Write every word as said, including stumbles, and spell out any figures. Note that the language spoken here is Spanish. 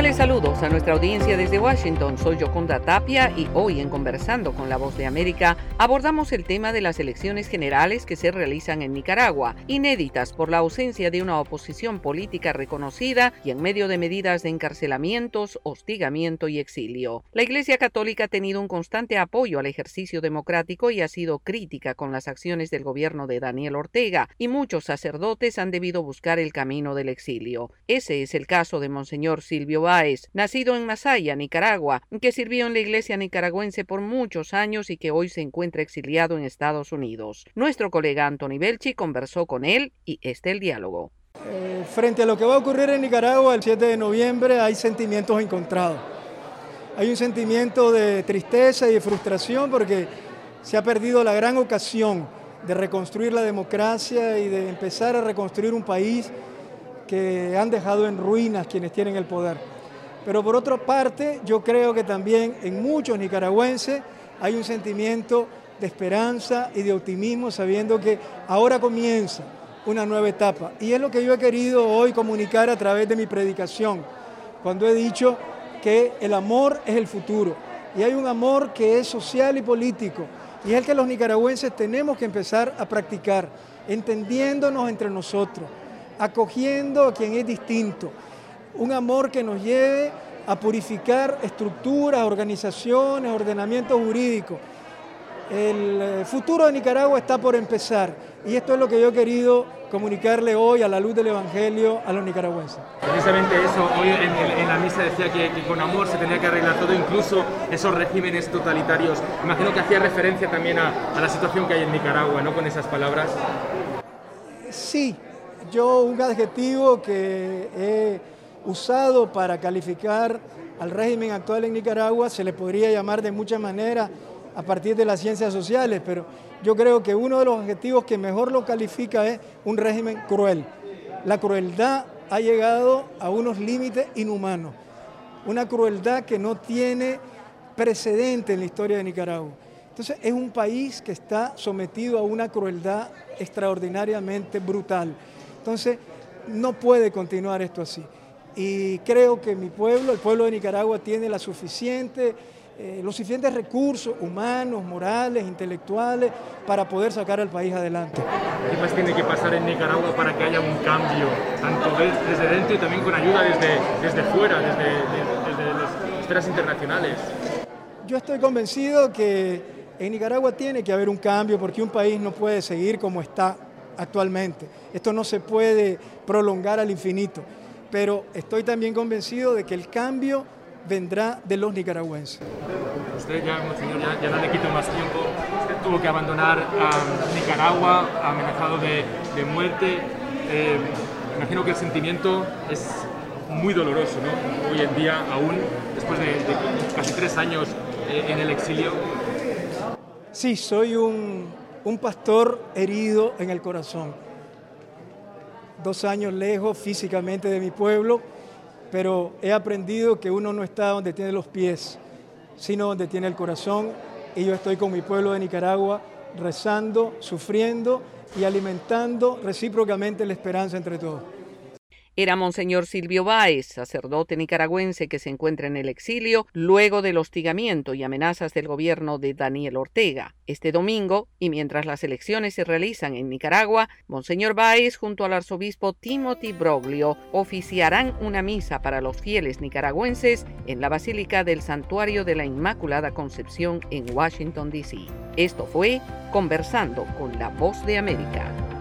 Cordiales saludos a nuestra audiencia desde Washington. Soy Yoconda Tapia y hoy en Conversando con la Voz de América abordamos el tema de las elecciones generales que se realizan en Nicaragua, inéditas por la ausencia de una oposición política reconocida y en medio de medidas de encarcelamientos, hostigamiento y exilio. La Iglesia Católica ha tenido un constante apoyo al ejercicio democrático y ha sido crítica con las acciones del gobierno de Daniel Ortega, y muchos sacerdotes han debido buscar el camino del exilio. Ese es el caso de Monseñor Silvio Báez, nacido en Masaya, Nicaragua, que sirvió en la Iglesia nicaragüense por muchos años y que hoy se encuentra exiliado en Estados Unidos. Nuestro colega Anthony Belchi conversó con él y este el diálogo. Eh, frente a lo que va a ocurrir en Nicaragua el siete de noviembre hay sentimientos encontrados. Hay un sentimiento de tristeza y de frustración porque se ha perdido la gran ocasión de reconstruir la democracia y de empezar a reconstruir un país que han dejado en ruinas quienes tienen el poder. Pero por otra parte, yo creo que también en muchos nicaragüenses hay un sentimiento de esperanza y de optimismo, sabiendo que ahora comienza una nueva etapa. Y es lo que yo he querido hoy comunicar a través de mi predicación, cuando he dicho que el amor es el futuro. Y hay un amor que es social y político, y es el que los nicaragüenses tenemos que empezar a practicar, entendiéndonos entre nosotros, acogiendo a quien es distinto, un amor que nos lleve a purificar estructuras, organizaciones, ordenamientos jurídicos. El futuro de Nicaragua está por empezar y esto es lo que yo he querido comunicarle hoy a la luz del Evangelio a los nicaragüenses. Precisamente eso, hoy en, el, en la misa decía que, que con amor se tenía que arreglar todo, incluso esos regímenes totalitarios. Imagino que hacía referencia también a, a la situación que hay en Nicaragua, ¿no? Con esas palabras. Sí. Yo un adjetivo que he usado para calificar al régimen actual en Nicaragua se le podría llamar de muchas maneras a partir de las ciencias sociales, pero yo creo que uno de los adjetivos que mejor lo califica es un régimen cruel. La crueldad ha llegado a unos límites inhumanos, una crueldad que no tiene precedente en la historia de Nicaragua. Entonces es un país que está sometido a una crueldad extraordinariamente brutal. Entonces, no puede continuar esto así. Y creo que mi pueblo, el pueblo de Nicaragua, tiene la suficiente, eh, los suficientes recursos humanos, morales, intelectuales, para poder sacar al país adelante. ¿Qué más tiene que pasar en Nicaragua para que haya un cambio, tanto desde dentro y también con ayuda desde, desde fuera, desde, desde, desde las esferas internacionales? Yo estoy convencido que en Nicaragua tiene que haber un cambio porque un país no puede seguir como está actualmente. Esto no se puede prolongar al infinito, pero estoy también convencido de que el cambio vendrá de los nicaragüenses. Usted ya, monseñor, ya, ya no le quito más tiempo. Usted tuvo que abandonar a Nicaragua amenazado de, de muerte. Eh, imagino que el sentimiento es muy doloroso, ¿no? Hoy en día aún, después de, de casi tres años eh, en el exilio. Sí, soy un Un pastor herido en el corazón, dos años lejos físicamente de mi pueblo, pero he aprendido que uno no está donde tiene los pies, sino donde tiene el corazón, y yo estoy con mi pueblo de Nicaragua rezando, sufriendo y alimentando recíprocamente la esperanza entre todos. Era Monseñor Silvio Báez, sacerdote nicaragüense que se encuentra en el exilio luego del hostigamiento y amenazas del gobierno de Daniel Ortega. Este domingo, y mientras las elecciones se realizan en Nicaragua, Monseñor Báez junto al arzobispo Timothy Broglio oficiarán una misa para los fieles nicaragüenses en la Basílica del Santuario de la Inmaculada Concepción en Washington, D C Esto fue Conversando con la Voz de América.